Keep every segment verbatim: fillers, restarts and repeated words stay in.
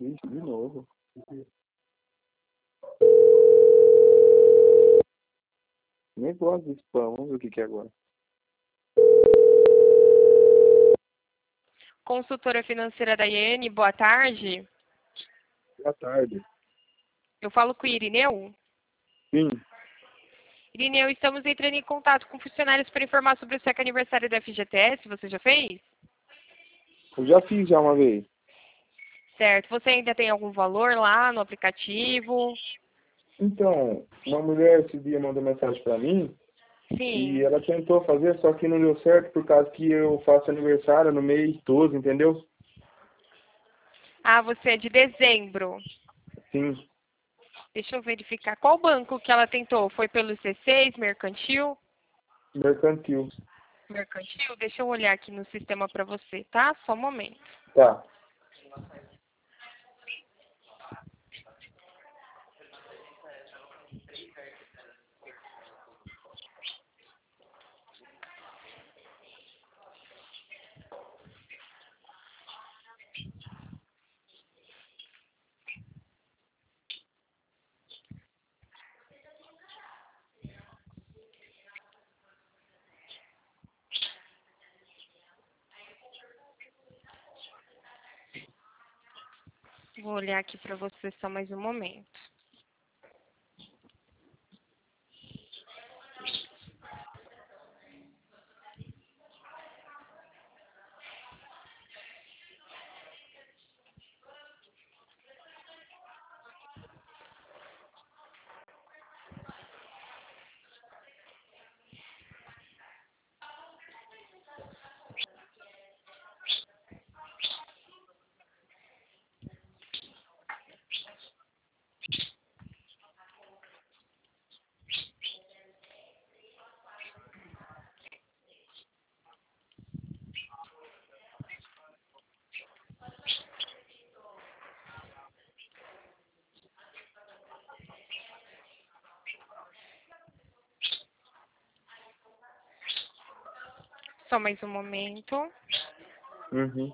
Ixi, de novo. Nem gosto de spam, vamos ver o que que é agora. Consultora financeira da I E N, boa tarde. Boa tarde. Eu falo com o Irineu. Sim, Irineu, estamos entrando em contato com funcionários para informar sobre o seu aniversário da F G T S. Você já fez? eu já fiz já uma vez. Certo. Você ainda tem algum valor lá no aplicativo? Então, uma mulher esse dia mandou mensagem pra mim e Sim. ela tentou fazer, só que não deu certo por causa que eu faço aniversário no mês doze, entendeu? Ah, você é de dezembro. Sim, Deixa eu verificar. Qual banco que ela tentou? Foi pelo C seis, Mercantil? mercantil. Mercantil? Deixa eu olhar aqui no sistema para você, tá? Só um momento. Tá. Vou olhar aqui para você só mais um momento. Só mais um momento. Uhum.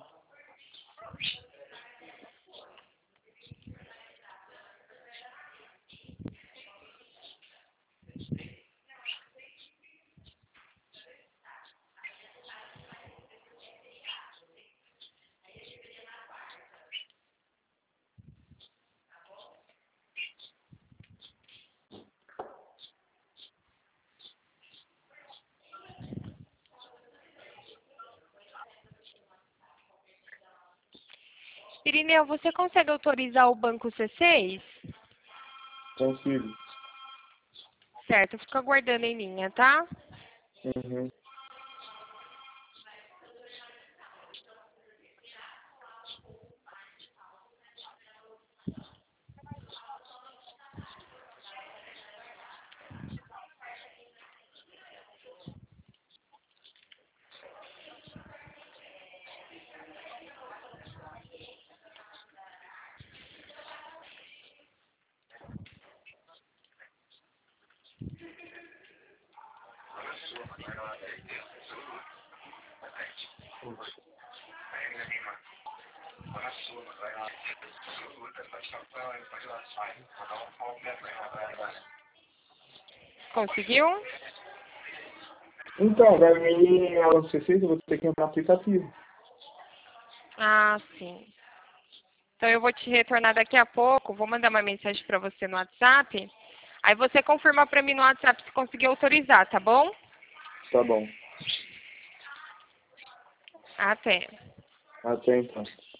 Irineu, você consegue autorizar o banco C seis? Consigo. Certo, fica aguardando em linha, tá? Uhum. Conseguiu? Então, vai vir a C seis, eu vou ter que entrar no aplicativo. Ah, sim. Então eu vou te retornar daqui a pouco, vou mandar uma mensagem para você no WhatsApp. Aí você confirma para mim no WhatsApp se conseguir autorizar, tá bom? Tá bom. Até. Até então.